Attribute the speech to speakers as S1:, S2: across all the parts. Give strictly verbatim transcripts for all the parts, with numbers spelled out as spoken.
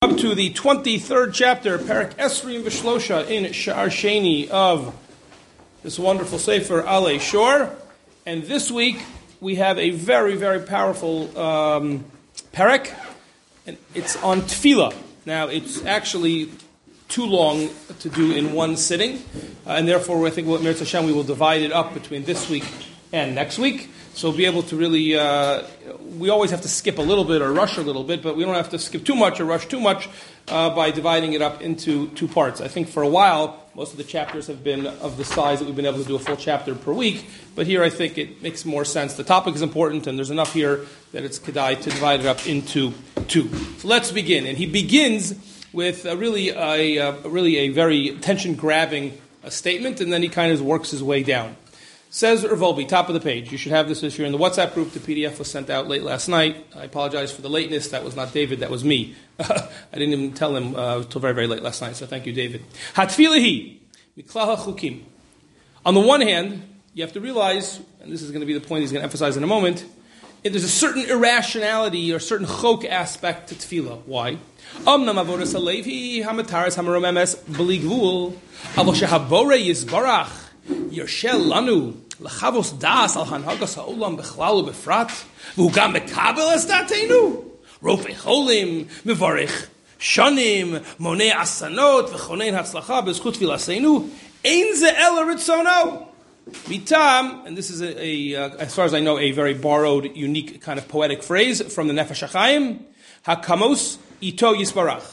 S1: Up to the twenty-third chapter, Perek Esrim V'Shlosha in Sha'ar Sheni of this wonderful Sefer Alei Shor. And this week we have a very, very powerful um, Perek, and it's on Tefillah. Now, it's actually too long to do in one sitting, uh, and therefore I think what Mirz Hashem we will divide it up between this week and next week. So we'll be able to really, uh, we always have to skip a little bit or rush a little bit, but we don't have to skip too much or rush too much uh, by dividing it up into two parts. I think for a while, most of the chapters have been of the size that we've been able to do a full chapter per week, but here I think it makes more sense. The topic is important, and there's enough here that it's kedai to divide it up into two. So let's begin. And he begins with a really, a, a, really a very attention-grabbing uh, statement, and then he kind of works his way down. Says Rav Wolbe, top of the page. You should have this if you're in the WhatsApp group. The P D F was sent out late last night. I apologize for the lateness. That was not David. That was me. I didn't even tell him uh, until very, very late last night. So thank you, David. Hatfilahi miklaha chukim. On the one hand, you have to realize, and this is going to be the point he's going to emphasize in a moment, there's a certain irrationality or certain chok aspect to tefillah. Why? Amnam avodas halevi hamataras hamaromemes beligvul avo shehabore yizbarach Yershel lanu lechavos das al hanhagas haolam bechlal ubefrat v'hu gam mekabel es datenu rofei cholim mevarich shanim monei asanot v'chonein hatzlacha b'zchut tfilaseinu ein ze ela ritzono mitam, and this is a, a uh, as far as I know a very borrowed, unique kind of poetic phrase from the Nefesh HaChaim, hakamos ito yisbarach.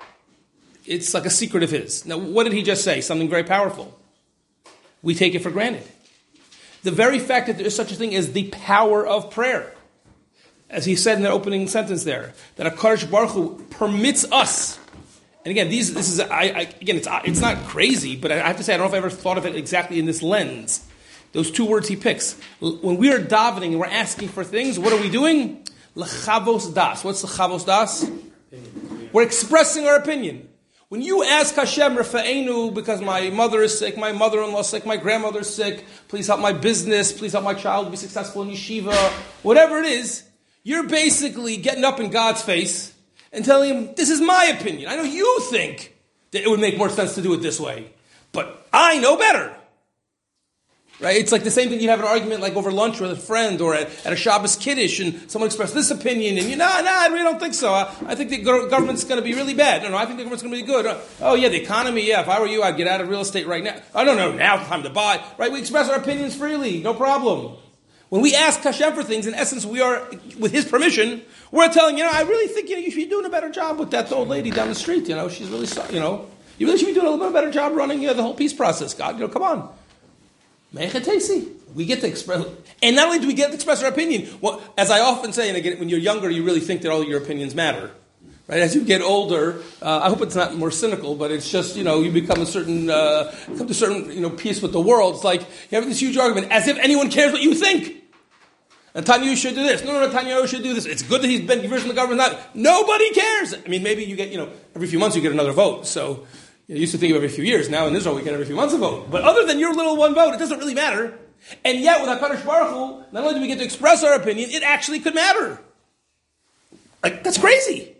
S1: It's like a secret of his. Now, what did he just say? Something very powerful. We take it for granted. The very fact that there is such a thing as the power of prayer, as he said in the opening sentence there, that HaKadosh Baruch Hu permits us, and again, these, this is, I, I, again, it's, it's not crazy, but I have to say, I don't know if I ever thought of it exactly in this lens. Those two words he picks. When we are davening and we're asking for things, what are we doing? L'chavos das. What's l'chavos das? We're expressing our opinion. When you ask Hashem, Rafa'enu, because my mother is sick, my mother-in-law is sick, my grandmother is sick, please help my business, please help my child be successful in yeshiva, whatever it is, you're basically getting up in God's face and telling him, this is my opinion. I know you think that it would make more sense to do it this way, but I know better. Right? It's like the same thing you have an argument like over lunch with a friend or at, at a Shabbos Kiddush and someone expressed this opinion and you, no, no, I really don't think so. I, I think the government's going to be really bad. No, no, I think the government's going to be good. Oh, yeah, the economy, yeah, if I were you, I'd get out of real estate right now. I don't know, now's the time to buy. Right? We express our opinions freely, no problem. When we ask Hashem for things, in essence, we are, with his permission, we're telling, you know, I really think you know, you should be doing a better job with that old lady down the street. You know, she's really, you know, you really should be doing a little bit better job running you know, the whole peace process, God. You know, come on. We get to express, and not only do we get to express our opinion, well, as I often say, and again, when you're younger, you really think that all your opinions matter, right? As you get older, uh, I hope it's not more cynical, but it's just, you know, you become a certain, uh, come to a certain, you know, peace with the world. It's like, you have this huge argument, as if anyone cares what you think. Netanyahu should do this. No, no, Netanyahu should do this. It's good that he's been given from the government. Not, nobody cares. I mean, maybe you get, you know, every few months you get another vote, so... You used to think of every few years. Now in Israel, we get every few months a vote. But other than your little one vote, it doesn't really matter. And yet, with HaKadosh Baruch Hu, not only do we get to express our opinion, it actually could matter. Like, that's crazy.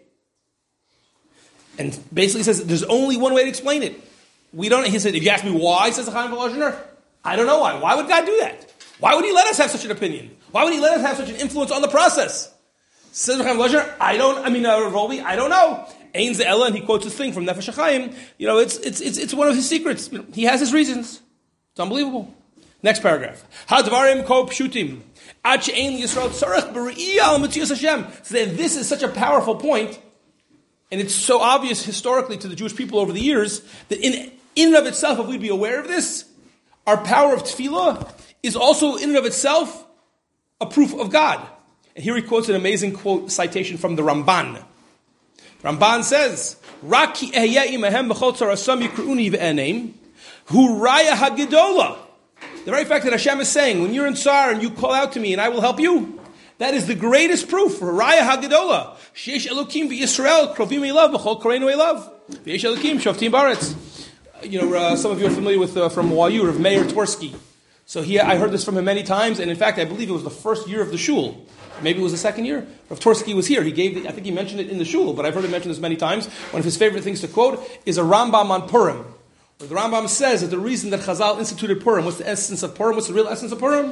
S1: And basically says, there's only one way to explain it. We don't, he said, if you ask me why, says the Chaim Volozhiner, I don't know why. Why would God do that? Why would he let us have such an opinion? Why would he let us have such an influence on the process? Says the Chaim Volozhiner, I don't, I mean, uh, Rav Wolbe, I don't know. Ein ze ela, and he quotes this thing from Nefesh HaChaim. You know, it's it's it's it's one of his secrets. You know, he has his reasons. It's unbelievable. Next paragraph. Hadvarim ko pshutim. Ad she'ein Yisrael tzarech b're'iyah al mitzias Hashem. So then this is such a powerful point, and it's so obvious historically to the Jewish people over the years that in in and of itself, if we'd be aware of this, our power of tefillah is also in and of itself a proof of God. And here he quotes an amazing quote citation from the Ramban. Ramban says, "Raki ehyeh imahem b'chol tzarasam yikruuni v'enem, hu raya hagedola." The very fact that Hashem is saying, when you're in tsar and you call out to me and I will help you, that is the greatest proof for raya hagedola. Sheish elokim v'Yisrael krovim elav b'chol koreinu elav v'yesh elokim shoftim baretz. You know, uh, some of you are familiar with uh, from Y U, Rav Meir Twersky. So he, I heard this from him many times, and in fact, I believe it was the first year of the shul. Maybe it was the second year. Rav Tursky was here. He gave, the, I think he mentioned it in the shul, but I've heard him mention this many times. One of his favorite things to quote is a Rambam on Purim. Where the Rambam says that the reason that Chazal instituted Purim, what's the essence of Purim? What's the real essence of Purim?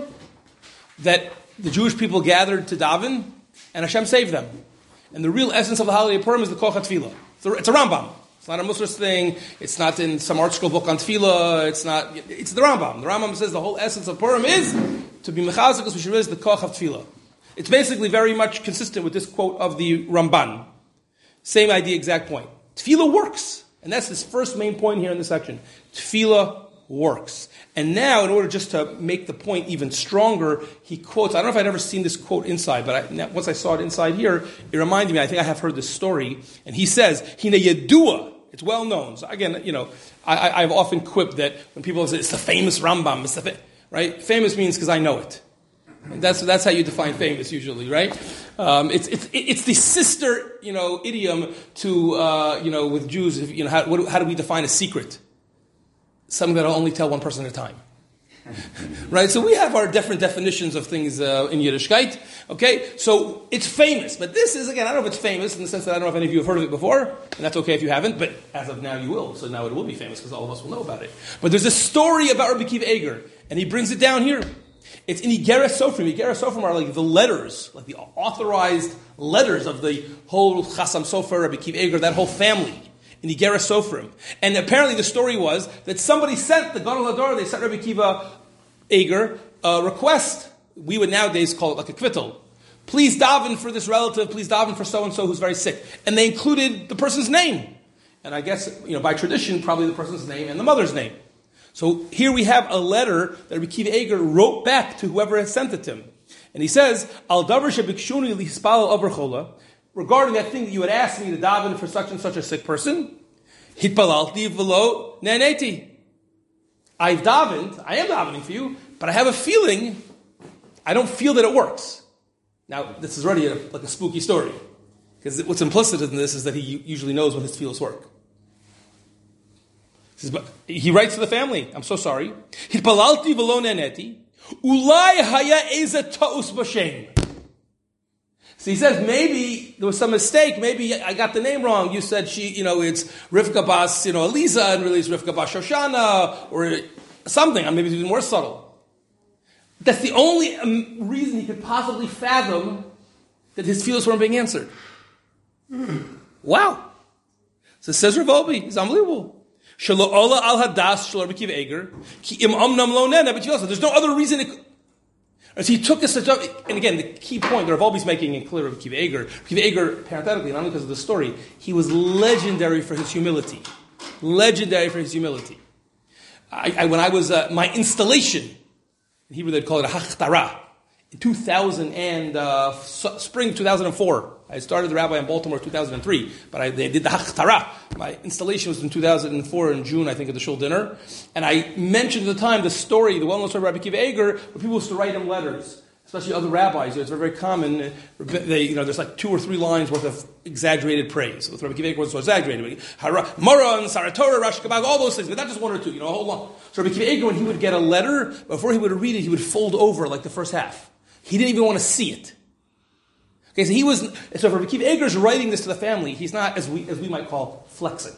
S1: That the Jewish people gathered to daven, and Hashem saved them. And the real essence of the holiday of Purim is the Koch HaTfilah. It's a, it's a Rambam. It's not a Muslims thing. It's not in some art school book on Tefillah. It's not. It's the Rambam. The Rambam says the whole essence of Purim is to be mechazik, which is the koch of Tefillah. It's basically very much consistent with this quote of the Ramban. Same idea, exact point. Tefillah works, and that's his first main point here in this section. Tefillah works, and now in order just to make the point even stronger, he quotes. I don't know if I'd ever seen this quote inside, but I, once I saw it inside here, it reminded me. I think I have heard this story, and he says, "Hine yedua." It's well known. So again, you know, I, I've often quipped that when people say it's the famous Rambam, it's the fa-, right? Famous means because I know it. And that's that's how you define famous usually, right? Um, it's it's it's the sister, you know, idiom to uh, you know, with Jews. If, you know, how, what, how do we define a secret? Something that I'll only tell one person at a time. Right, so we have our different definitions of things uh, in Yiddishkeit. Okay, so it's famous, but this is, again, I don't know if it's famous in the sense that I don't know if any of you have heard of it before, and that's okay if you haven't, but as of now you will, so now it will be famous because all of us will know about it. But there's a story about Rabbi Akiva Eiger, and he brings it down here. It's in Igeres Sofrim. Igeres Sofrim are like the letters, like the authorized letters of the whole Chassam Sofer, Rabbi Akiva Eiger, that whole family. In Igeres Sofrim. And apparently the story was that somebody sent the Gadol Hador, they sent Rabbi Akiva Eiger a request. We would nowadays call it like a kvittel. Please daven for this relative, please daven for so-and-so who's very sick. And they included the person's name. And I guess, you know, by tradition, probably the person's name and the mother's name. So here we have a letter that Rabbi Akiva Eiger wrote back to whoever had sent it to him. And he says, Al davar shebikshuni lihispal over chola, regarding that thing that you had asked me to daven for such and such a sick person, hitpalalti v'lo ne'aneti. I've davened, I am davening for you, but I have a feeling, I don't feel that it works. Now, this is already a, like a spooky story, because what's implicit in this is that he usually knows when his tefillos work. He, says, but he writes to the family, I'm so sorry, hitpalalti v'lo ne'aneti, ulai haya eza ta'us b'shem. So he says, maybe there was some mistake. Maybe I got the name wrong. You said she, you know, it's Rivka Bas, you know, Eliza, and really it's Rivka Bas Shoshana, or something. Maybe it's even more subtle. That's the only um, reason he could possibly fathom that his feelings weren't being answered. Mm. Wow. So says Rav Wolbe, it's unbelievable. Shelo ola al hadas shel Rabbi Akiva Eiger, ki im omnam lo nena, but there's no other reason it could. So he took this, and again, the key point that Rav Wolbe is making in clear of Akiva Eiger, Akiva Eiger, parenthetically, not only because of the story, he was legendary for his humility. Legendary for his humility. I, I, when I was, uh, my installation, in Hebrew they'd call it a hachtara, in two thousand and, uh, spring two thousand four. I started the rabbi in Baltimore in two thousand three, but I, they did the hachtara. My installation was in two thousand four in June, I think, at the shul dinner. And I mentioned at the time the story, the well-known story of Rabbi Akiva Eiger, where people used to write him letters, especially other rabbis. It's very, very common. They, you know, there's like two or three lines worth of exaggerated praise. With Rabbi Akiva Eiger was so exaggerated. Mara and Saratora, Rash Kabag, all those things, but not just one or two, you know, a whole lot. So Rabbi Akiva Eiger, when he would get a letter, before he would read it, he would fold over like the first half. He didn't even want to see it. Okay, so he was, so if Rabbi Akiva Eiger is writing this to the family, he's not, as we, as we might call, flexing.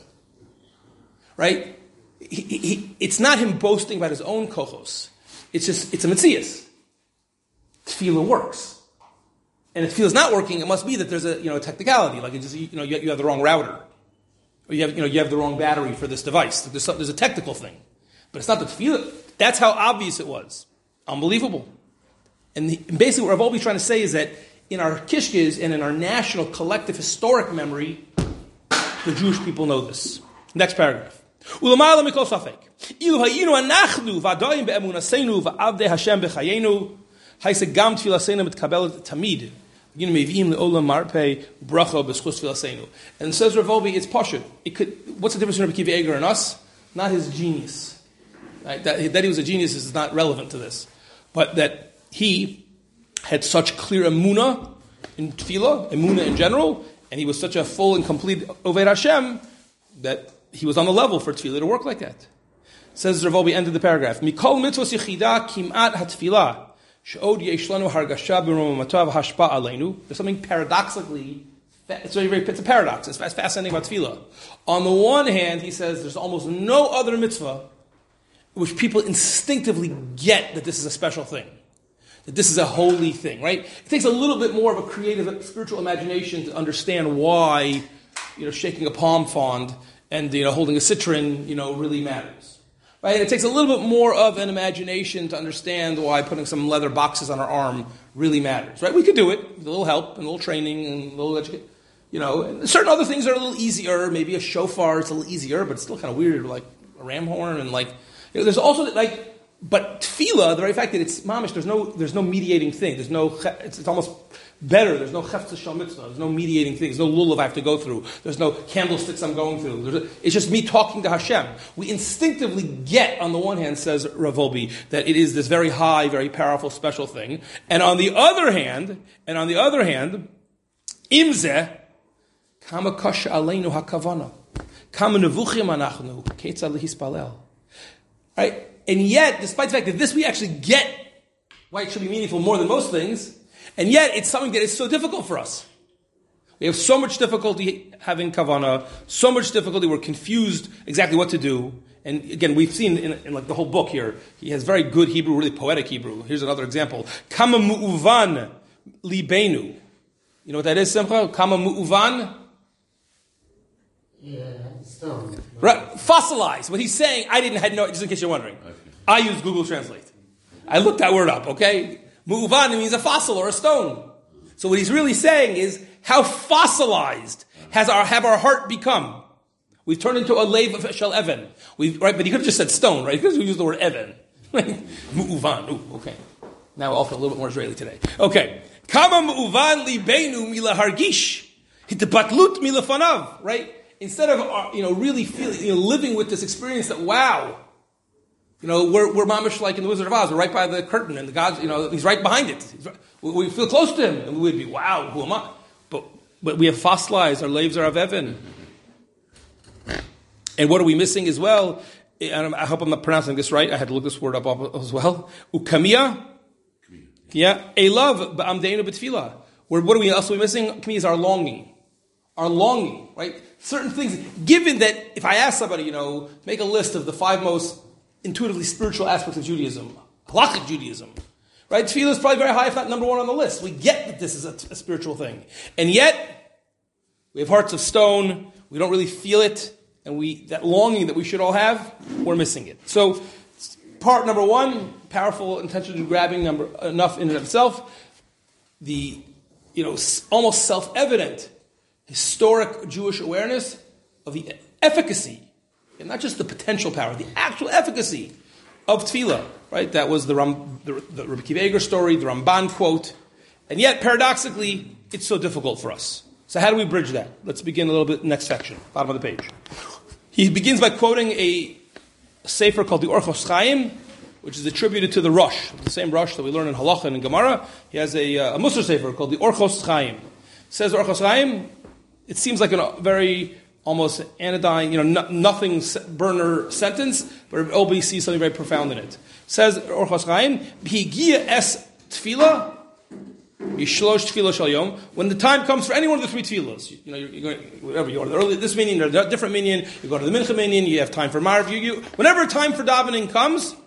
S1: Right? He, he, it's not him boasting about his own kochos. It's just, it's a metzias. Tefillah works. And if tefillah is not working, it must be that there's a, you know, a technicality, like it just, you know, you, you have the wrong router. Or you have, you know, you have the wrong battery for this device. There's, some, there's a technical thing. But it's not the tefillah. That's how obvious it was. Unbelievable. And, the, and basically what Rav Wolbe is trying to say is that in our kishkes and in our national collective historic memory, the Jewish people know this. Next paragraph. Ulamala mikol safek. Ilu hayinu anachnu v'adoyim be'emunasenu v'avdei Hashem b'chayenu haise gam tfilasenu mitkabelet tamid. Yinu meviim le'olam marpei bracha b'schus tfilasenu. And says Rav Wolbe, it's pashut. It could. What's the difference between Rabbi Akiva Eiger and us? Not his genius. Right? That, that he was a genius is not relevant to this, but that he had such clear emunah in tefillah, emunah in general, and he was such a full and complete Oved Hashem that he was on the level for tefillah to work like that. Says Rav Wolbe, end of the paragraph. Mikol mitzvos yichida kimat hatfilah she'od yesh lanu hargasha b'romamatav hashpa aleinu. There's something paradoxically, it's very, very, it's a paradox. It's fascinating about tefillah. On the one hand, he says there's almost no other mitzvah which people instinctively get that this is a special thing, that this is a holy thing, right? It takes a little bit more of a creative, spiritual imagination to understand why, you know, shaking a palm frond and, you know, holding a citron, you know, really matters, right? It takes a little bit more of an imagination to understand why putting some leather boxes on our arm really matters, right? We could do it with a little help and a little training and a little education, you know. And certain other things are a little easier. Maybe a shofar is a little easier, but it's still kind of weird, like a ram horn and like. You know, there's also like, but tefillah, the very fact that it's mamish, there's no, there's no mediating thing. There's no, it's, it's almost better. There's no chefza shel mitzvah. There's no mediating thing. There's no lulav I have to go through. There's no candlesticks I'm going through. A, it's just me talking to Hashem. We instinctively get, on the one hand, says Rav Wolbe, that it is this very high, very powerful, special thing. And on the other hand, and on the other hand, imzeh, kama kasha aleinu hakavana, kama nevuchim anachnu, ketzad lehispalel. Right? And yet, despite the fact that this we actually get why it should be meaningful more than most things, and yet it's something that is so difficult for us. We have so much difficulty having kavanah, so much difficulty, we're confused exactly what to do. And again, we've seen in, in like the whole book here, he has very good Hebrew, really poetic Hebrew. Here's another example. Kama mu'uvan libenu. You know what that is, Simcha? Kama mu'uvan?
S2: Yeah, stone.
S1: Right, fossilized. What he's saying, I didn't had no. Just in case you're wondering, okay. I use Google Translate. I looked that word up. Okay, mu'uvan means a fossil or a stone. So what he's really saying is, how fossilized has our have our heart become? We've turned into a lave of shel even. We've right, but he could have just said stone, right? Because we use the word even. Mu'uvan. Ooh, okay. Now I'll feel a little bit more Israeli today. Okay. Kama mu'uvan libenu mila hargish hitbatlut milafanav. Right. Instead of, you know, really feeling, you know, living with this experience that, wow, you know, we're, we're mamish like in the Wizard of Oz, we're right by the curtain and the God, you know, he's right behind it. Right, we feel close to him and we'd be, wow, who am I? But, but we have fossilized, our lives are of Evan. And what are we missing as well? And I hope I'm not pronouncing this right. I had to look this word up as well. Ukamiya. Yeah. Elav ba'amdeinu b'tfilah. What are we also missing? Kamiya is our longing. Our longing, right? Certain things, given that if I ask somebody, you know, make a list of the five most intuitively spiritual aspects of Judaism, halakhic Judaism, right? Tefillah is probably very high, if not number one on the list. We get that this is a, a spiritual thing. And yet, we have hearts of stone, we don't really feel it, and we that longing that we should all have, we're missing it. So, part number one, powerful intention grabbing number enough in and of itself, the, you know, almost self-evident historic Jewish awareness of the efficacy, and not just the potential power, the actual efficacy of tefillah, right? That was the, Ram, the, the Rabbi Akiva Eiger story, the Ramban quote, and yet, paradoxically, it's so difficult for us. So how do we bridge that? Let's begin a little bit next section, bottom of the page. He begins by quoting a sefer called the Orchos Chaim, which is attributed to the Rosh, the same Rosh that we learn in Halacha and in Gemara. He has a, a Musar sefer called the Orchos Chaim. Says Orchos Chaim, it seems like a very almost anodyne, you know, no, nothing burner sentence, but everybody sees something very profound in it. Says Orchos Chaim, "B'higia es tefillah, yishlosh tefillah shal yom." When the time comes for any one of the three tefillahs, you, you know, you're, you're going, whatever you go to the early this minyan or a different minyan, you go to the mincha minyan, you have time for marv. You, you, whenever time for davening comes,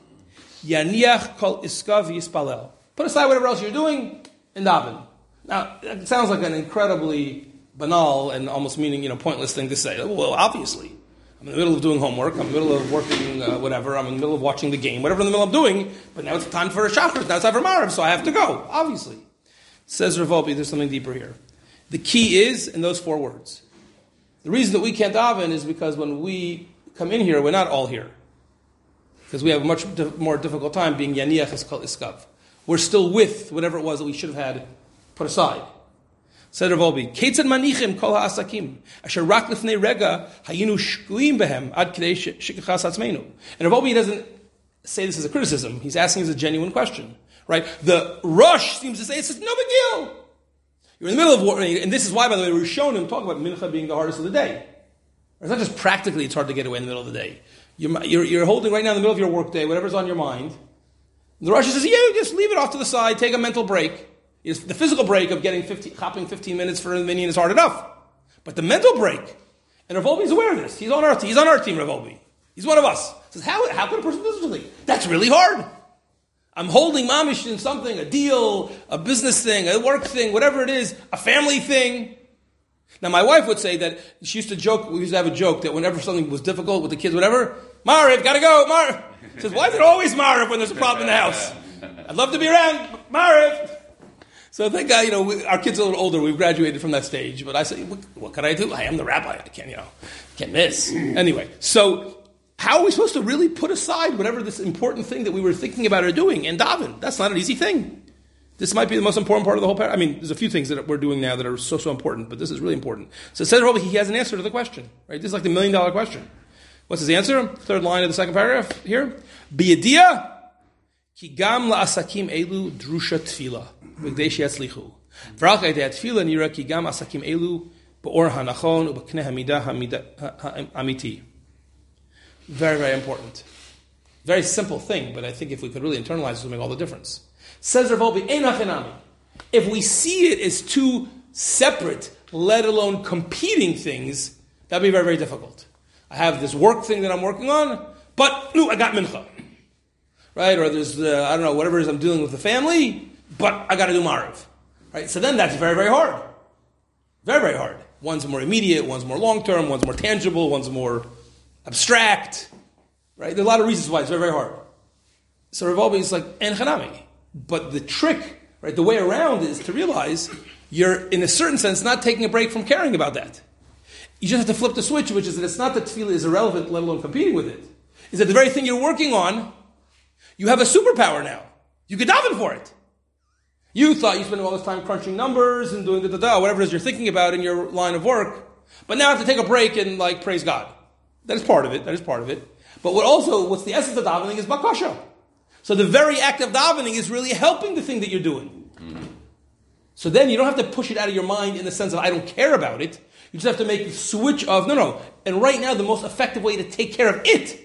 S1: yaniach kol iskav yispalel. Put aside whatever else you're doing and daven. Now, it sounds like an incredibly banal and almost meaning, you know, pointless thing to say. Well, obviously. I'm in the middle of doing homework, I'm in the middle of working, uh, whatever, I'm in the middle of watching the game, whatever in the middle I'm doing, but now it's time for a shachar, now it's time for Marav, so I have to go, obviously. Says Rav Wolbe, there's something deeper here. The key is in those four words. The reason that we can't daven is because when we come in here, we're not all here. Because we have a much di- more difficult time being yaniach iskav. We're still with whatever it was that we should have had put aside. Said Rav Wolbe, "Keitzad manichim kol ha'asakim asher rak lifnei rega hayinu shkuim behem ad kidei shikachas atzmeinu." And Rav Wolbe doesn't say this as a criticism. He's asking as a genuine question, right? The Rosh seems to say it's no big deal. You're in the middle of war, and this is why, by the way, we're shown him talk about mincha being the hardest of the day. It's not just practically; it's hard to get away in the middle of the day. You're, you're, you're holding right now in the middle of your workday, whatever's on your mind. The Rosh says, yeah, just leave it off to the side, take a mental break. It's the physical break of getting fifteen, hopping fifteen minutes for a minyan is hard enough. But the mental break, and Rav Wolbe is aware of this. He's on our, he's on our team, Rav Wolbe. He's one of us. He says, how, how can a person do this really? That's really hard. I'm holding mamish in something, a deal, a business thing, a work thing, whatever it is, a family thing. Now, my wife would say that she used to joke, we used to have a joke that whenever something was difficult with the kids, whatever, Mariv, gotta go, Mariv. She says, why is it always Mariv when there's a problem in the house? I'd love to be around, Mariv. So thank God, you know, we, our kids are a little older, we've graduated from that stage, but I say, what, what can I do? I am the rabbi, I can't, you know, can't miss. Anyway, so how are we supposed to really put aside whatever this important thing that we were thinking about or doing and daven? That's not an easy thing. This might be the most important part of the whole paragraph. I mean, there's a few things that we're doing now that are so, so important, but this is really important. So it says he has an answer to the question, right? This is like the million dollar question. What's his answer? Third line of the second paragraph here. Biyadiya ki gam la'asakim elu drusha tefila v'gdei sheyatzlichu. V'rach eidei tefila nira ki gam asakim elu ba'or hanachon u'b'knei hamidah amiti. Very, very important. Very simple thing, but I think if we could really internalize it, it would make all the difference. Says Rav Wolbe, Einachinami. If we see it as two separate, let alone competing things, that'd be very, very difficult. I have this work thing that I'm working on, but no, I got mincha. Right? Or there's, uh, I don't know, whatever it is I'm dealing with the family, but I got to do Mariv. Right? So then that's very, very hard. Very, very hard. One's more immediate, one's more long-term, one's more tangible, one's more abstract. Right? There are a lot of reasons why it's very, very hard. So Rav Wolbe is like, En Chanami. But the trick, right, the way around is to realize you're, in a certain sense, not taking a break from caring about that. You just have to flip the switch, which is that it's not that tefillah is irrelevant, let alone competing with it. Is that the very thing you're working on, you have a superpower now. You could daven for it. You thought you spent all this time crunching numbers and doing da-da-da, whatever it is you're thinking about in your line of work, but now I have to take a break and, like, praise God. That is part of it. That is part of it. But what also, what's the essence of davening is bakasha. So the very act of davening is really helping the thing that you're doing. Mm-hmm. So then you don't have to push it out of your mind in the sense of I don't care about it. You just have to make the switch of, no, no. And right now the most effective way to take care of it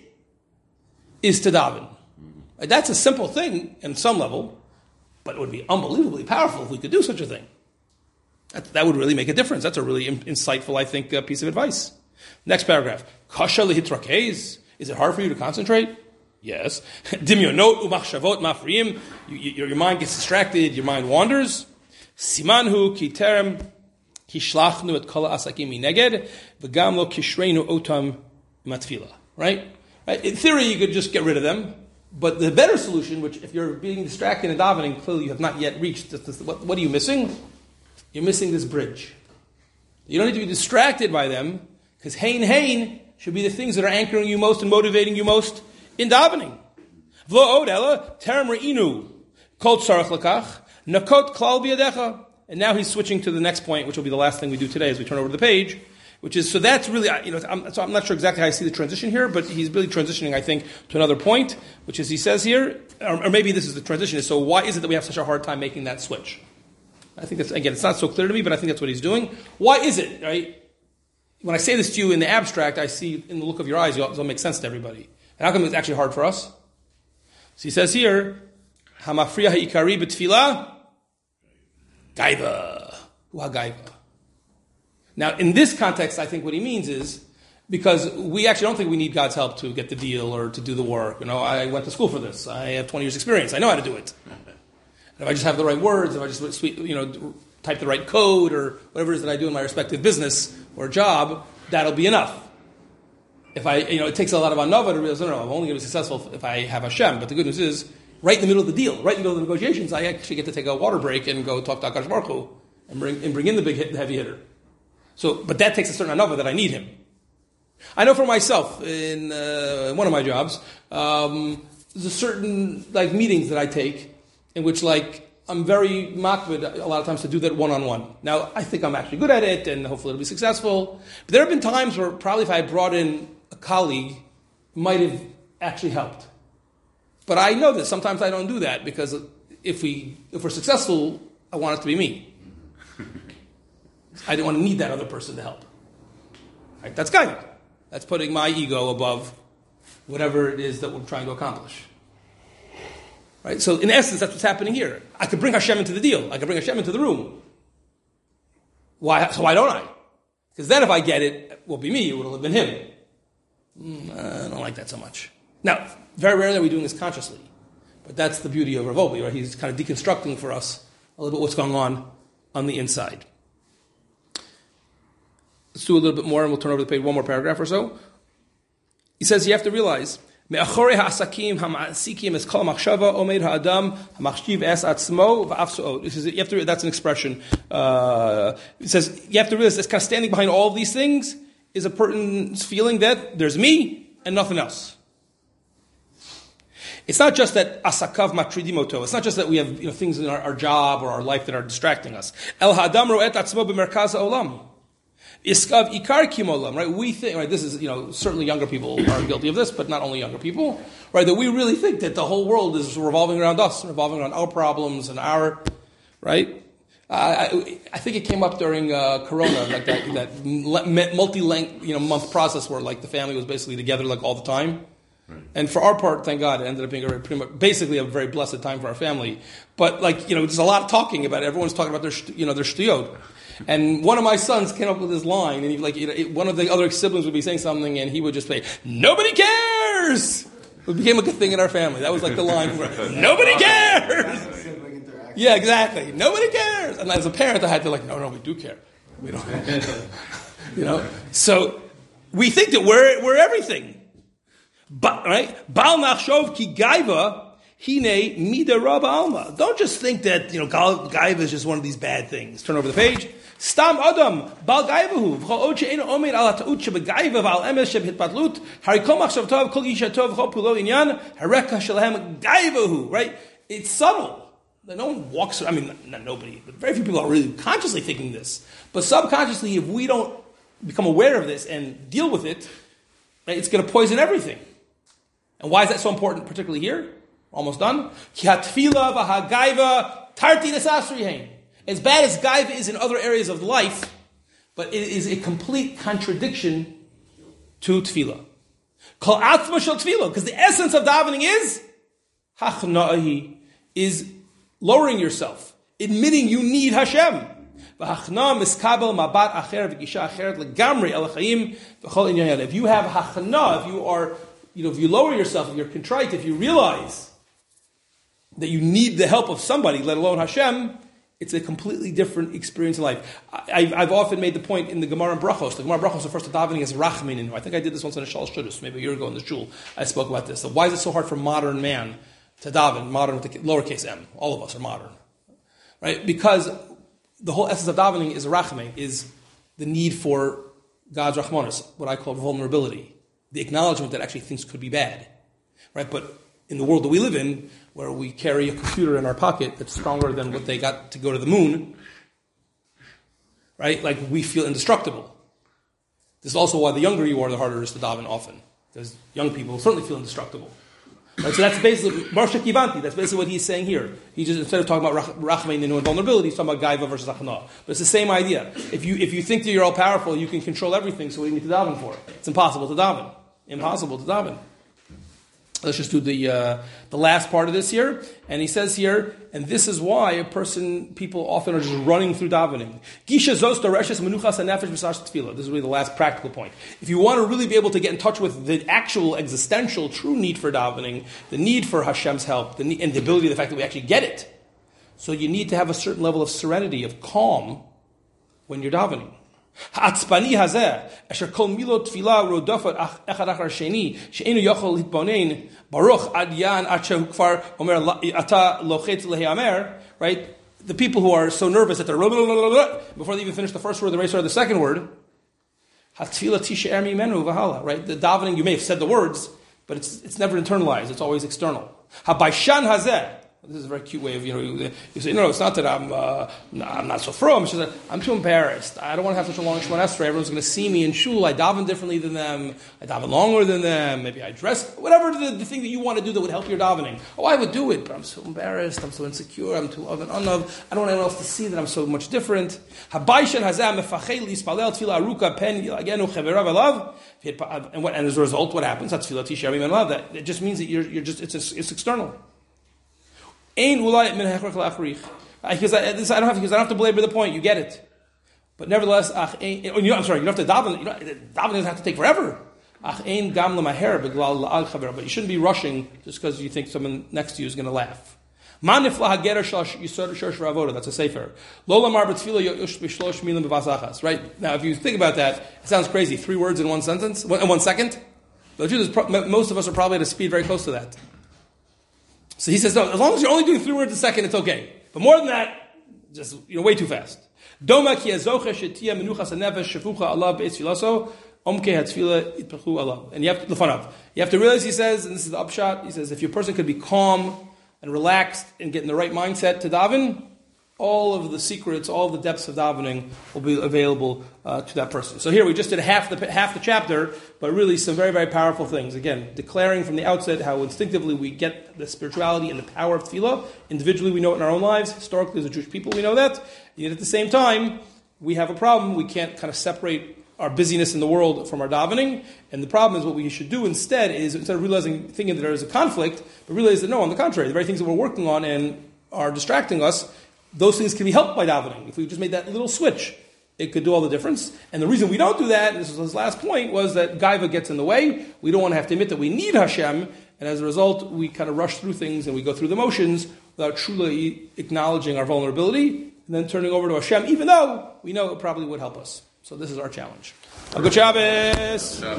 S1: is to daven. Mm-hmm. That's a simple thing on some level, but it would be unbelievably powerful if we could do such a thing. That, that would really make a difference. That's a really in, insightful, I think, uh, piece of advice. Next paragraph. Kasha lehitrakez. Is it hard for you to concentrate? Yes. Dimyonot umachshavot mafriim. Your mind gets distracted. Your mind wanders. Simanhu ki terem kishlachnu et kol asakim mineged v'gam lo kishreinu otam matfila. Right? Right? In theory, you could just get rid of them. But the better solution, which if you're being distracted and davening, clearly you have not yet reached. This, this, what, what are you missing? You're missing this bridge. You don't need to be distracted by them, because hein hein should be the things that are anchoring you most and motivating you most in davening. V'lo od ela terem re'inu kol tzarach lakach nakot klal b'yadecha. And now he's switching to the next point, which will be the last thing we do today as we turn over to the page, which is, so that's really, you know, I'm, so I'm not sure exactly how I see the transition here, but he's really transitioning, I think, to another point, which is he says here, or, or maybe this is the transition, is so why is it that we have such a hard time making that switch? I think that's, again, it's not so clear to me, but I think that's what he's doing. Why is it, right? When I say this to you in the abstract, I see in the look of your eyes, it'll make sense to everybody. And how come it's actually hard for us? So he says here, Hamafriya ha'ikari b'tfilah, gaiva. Ua gaiva. Now, in this context, I think what he means is, because we actually don't think we need God's help to get the deal or to do the work. You know, I went to school for this. I have twenty years experience. I know how to do it. And if I just have the right words, if I just, you know, type the right code or whatever it is that I do in my respective business or job, that'll be enough. If I, you know, it takes a lot of anava to realize, no, no, I'm only going to be successful if I have Hashem. But the good news is, right in the middle of the deal, right in the middle of the negotiations, I actually get to take a water break and go talk to HaKadosh Baruch Hu and bring, and bring in the big hit, the heavy hitter. So, but that takes a certain anava that I need him. I know for myself, in uh, one of my jobs, um, there's a certain, like, meetings that I take in which, like, I'm very makbid a lot of times to do that one-on-one. Now, I think I'm actually good at it, and hopefully it'll be successful. But there have been times where probably if I brought in a colleague, it might have actually helped. But I know that sometimes I don't do that, because if, we, if we're successful, I want it to be me. I don't want to need that other person to help. Right? That's guiding. That's putting my ego above whatever it is that we're trying to accomplish. Right? So in essence, that's what's happening here. I could bring Hashem into the deal. I could bring Hashem into the room. Why? So why don't I? Because then if I get it, it won't be me, it would have been him. Mm, I don't like that so much. Now, very rarely are we doing this consciously. But that's the beauty of Rav Wolbe, right? He's kind of deconstructing for us a little bit what's going on on the inside. Let's do a little bit more, and we'll turn over the page one more paragraph or so. He says you have to realize, me'achorei ha'asakim ha'ma'asikim es kol ha'machshava omed ha'adam ha'machshiv es atzmo v'afsu'ot. This is you have to. That's an expression. Uh, it says you have to realize that kind of standing behind all of these things is a person's feeling that there's me and nothing else. It's not just that asakav matridimoto. It's not just that we have you know, things in our, our job or our life that are distracting us. El hadam ro'et atzmo b'merkaz ha'olam. Iskav ikar kimolam. Right? We think. Right. This is you know certainly younger people are guilty of this, but not only younger people. Right. That we really think that the whole world is revolving around us, revolving around our problems and our. Right. Uh, I, I think it came up during uh, Corona, like that that multi-length you know month process where like the family was basically together like all the time. Right. And for our part, thank God, it ended up being a very, pretty much, basically a very blessed time for our family. But like you know, there's a lot of talking about it. Everyone's talking about their you know their shtuyot. And one of my sons came up with this line, and he like you know, it, one of the other siblings would be saying something, and he would just say, "Nobody cares." It became like a thing in our family. That was like the line. Nobody cares. Yeah, exactly. Nobody cares. And as a parent, I had to like, no, no, we do care. We don't. You know. So we think that we're we're everything. But right, Bal nachshov ki gaiva hine mida rab alma. Don't just think that you know gaiva is just one of these bad things. Turn over the page. Stam adam bal gaivahu v'chol she'ein omer al ta'ut shebegaiva v'al emes shebhitpatlut harikol machshav tov kol isha tov v'chol pulo inyan hareka shelahem gaivahu. Right, it's subtle. No one walks. I mean, not nobody, but very few people are really consciously thinking this. But subconsciously, if we don't become aware of this and deal with it, right, it's going to poison everything. And why is that so important, particularly here? Almost done. As bad as gaiva is in other areas of life, but it is a complete contradiction to tefillah. Because the essence of davening is hachna'ahi, is lowering yourself, admitting you need Hashem. If you have hachna, if you are You know, if you lower yourself, if you're contrite, if you realize that you need the help of somebody, let alone Hashem, it's a completely different experience in life. I, I've often made the point in the Gemara and Brachos. The Gemara and Brachos, the first davening is Rachminin. I think I did this once in a Shal Shudus, maybe a year ago in the shul. I spoke about this. So why is it so hard for modern man to daven? Modern with the lowercase m. All of us are modern, right? Because the whole essence of davening is Rachmin, is the need for God's Rachmanis, what I call vulnerability. The acknowledgement that actually things could be bad, right? But in the world that we live in, where we carry a computer in our pocket that's stronger than what they got to go to the moon, right? Like we feel indestructible. This is also why the younger you are, the harder it is to daven often, because young people certainly feel indestructible. Right? So that's basically Marsha Kivanti. That's basically what he's saying here. He just instead of talking about rachmein and vulnerability, he's talking about gaiva versus achana. But it's the same idea. If you if you think that you're all powerful, you can control everything. So what do you need to daven for? It's impossible to daven. Impossible to daven. Let's just do the uh, the last part of this here. And he says here, and this is why a person, people often are just running through davening. Gisha zos dareshes menuchas hanefesh b'sar tefillah. This is really the last practical point. If you want to really be able to get in touch with the actual existential, true need for davening, the need for Hashem's help, the need, and the ability, the fact that we actually get it, so you need to have a certain level of serenity, of calm, when you're davening. Ha'atzpani hazeh, asher kol milot tefillah rodofat echad achar sheni, she'enu yochol hitbonein, baruch ad yan ad shehu kfar omer ata lochet lehiamer, right? The people who are so nervous that they're before they even finish the first word, they already started the second word. Hatfilah tishe'er mimenu v'hala, right? The davening, you may have said the words, but it's it's never internalized. It's always external. Ha'baishan hazeh, This is a very cute way of, you know, you say, no, it's not that I'm uh, no, I'm not so frum. It's just that I'm too embarrassed. I don't want to have such a long Shemona Esrei. Everyone's going to see me in shul. I daven differently than them. I daven longer than them. Maybe I dress, whatever the, the thing that you want to do that would help your davening. Oh, I would do it, but I'm so embarrassed. I'm so insecure. I'm too of and unav. I don't want anyone else to see that I'm so much different. Habayshan hazeh mefachel lispalel tefillah aruka pen yilagenu cheverav alav. And what? And as a result, what happens? That's tefillah tisha yamim alav. That it just means that you're you're just it's it's external. Ain ulay min hechrach la'achrich. Because I, this, I don't have because I don't have to belabor the point. You get it. But nevertheless, ach ein. You know, I'm sorry. You don't have to daven. You know, davening doesn't have to take forever. Ach ein gam lemaher beglal la'al chaver. But you shouldn't be rushing just because you think someone next to you is going to laugh. Manif lahager shlosh yisod shlosh ravoda. That's a sefer. Lo lamar b'tefila yosh b'shlosh milim b'vasachas. Right now, if you think about that, it sounds crazy. Three words in one sentence, in one second. But the truth is, pro- most of us are probably at a speed very close to that. So he says, no, as long as you're only doing three words a second, it's okay. But more than that, just, you know, way too fast. Doma ki azoche shetia menuchas hanefesh shefucha alav be'etz filaso omke hatfila itpachu alav. And you have to, lefanav. You have to realize, he says, and this is the upshot, he says, if your person could be calm and relaxed and get in the right mindset to daven, all of the secrets, all of the depths of davening will be available uh, to that person. So here we just did half the half the chapter, but really some very, very powerful things. Again, declaring from the outset how instinctively we get the spirituality and the power of tefillah. Individually, we know it in our own lives. Historically, as a Jewish people, we know that. Yet at the same time, we have a problem. We can't kind of separate our busyness in the world from our davening. And the problem is what we should do instead is, instead of realizing, thinking that there is a conflict, but realize that no, on the contrary, the very things that we're working on and are distracting us, those things can be helped by davening. If we just made that little switch, it could do all the difference. And the reason we don't do that, and this was his last point, was that gaiva gets in the way. We don't want to have to admit that we need Hashem, and as a result, we kind of rush through things and we go through the motions without truly acknowledging our vulnerability and then turning over to Hashem, even though we know it probably would help us. So this is our challenge. Good Shabbos.